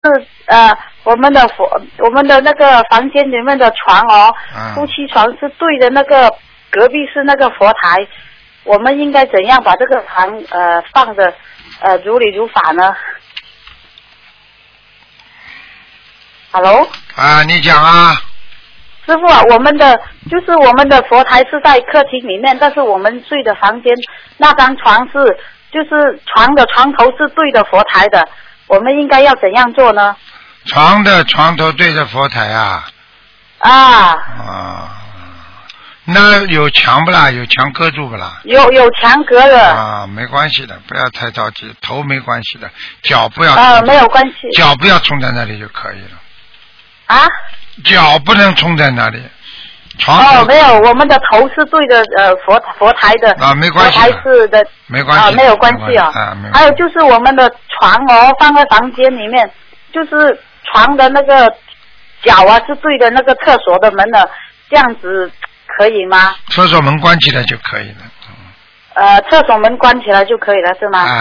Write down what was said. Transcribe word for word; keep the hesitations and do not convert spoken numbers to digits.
是呃，我们的佛，我们的那个房间里面的床哦， 啊、 夫妻床是对的，那个隔壁是那个佛台，我们应该怎样把这个床呃放的呃如理如法呢 ？Hello。 啊，你讲啊。 师傅啊，我们的就是我们的佛台是在客厅里面，但是我们睡的房间那张床是就是床的床头是对着佛台的。我们应该要怎样做呢？ 床的床头对着佛台啊。 啊。 啊，那有墙不啦？有墙隔住不啦？ 有有墙隔的。 啊，没关系的，不要太着急，头没关系的，脚不要。 啊，没有关系。 脚不要冲在那里就可以了。 啊？ 脚不能冲在那里。床哦，没有，我们的头是对着呃佛佛台的。 啊，没关系。 佛台是的。 没关系。 啊，没有关系哦。 啊，没有。 还有就是我们的床哦，放在房间里面，就是床的那个脚啊是对着那个厕所的门的，这样子可以吗？ 厕所门关起来就可以了。 呃，厕所门关起来就可以了，是吗？ 啊。